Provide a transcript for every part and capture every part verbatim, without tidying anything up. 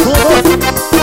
tudo.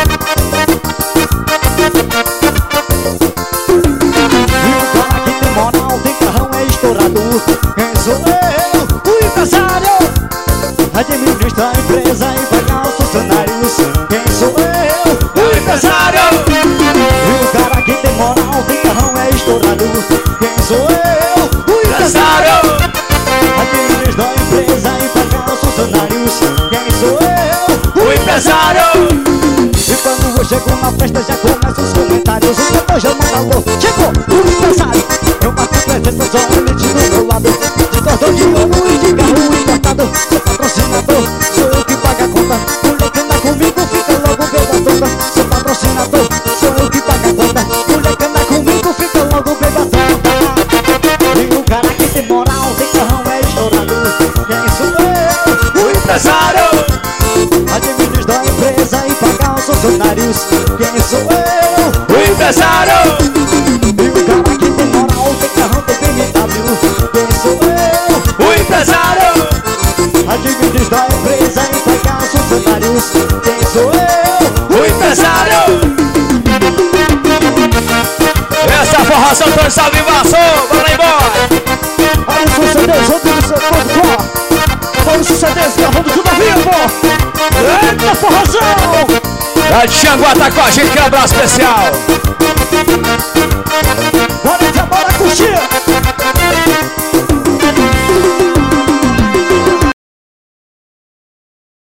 E o cara que tem moral, tem carrão, é estourado. Quem sou eu? O empresário. Administra a empresa e paga os funcionários. Quem sou eu? O empresário. E o cara que tem moral, tem carrão, é estourado. Quem sou eu? O empresário. Administra a empresa e paga os funcionários. Quem sou eu? O empresário. E quando eu chego na festa já começam os comentários. O cantor já manda alô. Chegou o empresário. Eu marco presença somente do meu lado. De cordão de ouro e de carro importado. Sou patrocinador, sou eu que paga a conta. Mulher que anda comigo fica logo beba toda. Sou patrocinador, sou eu que paga a conta. Mulher que anda comigo fica logo beba toda. E o cara que tem moral, tem carrão, é estourado. Quem sou eu? O empresário. Administra a empresa e paga os funcionários. Quem sou eu? O empresário. E o cara que tem moral, tem carrão, tem B M W. Quem sou eu? O empresário. Administra a empresa e paga os funcionários. Quem sou eu? O empresário. Essa é a forração toda salvivação. Bora embora. Olha os C Ds, outro do seu corpo. Olha os C Ds, gravando tudo ao vivo. Eita forração. A de Xanguá tá com a gente, que é um abraço especial. Bora, bora curtir.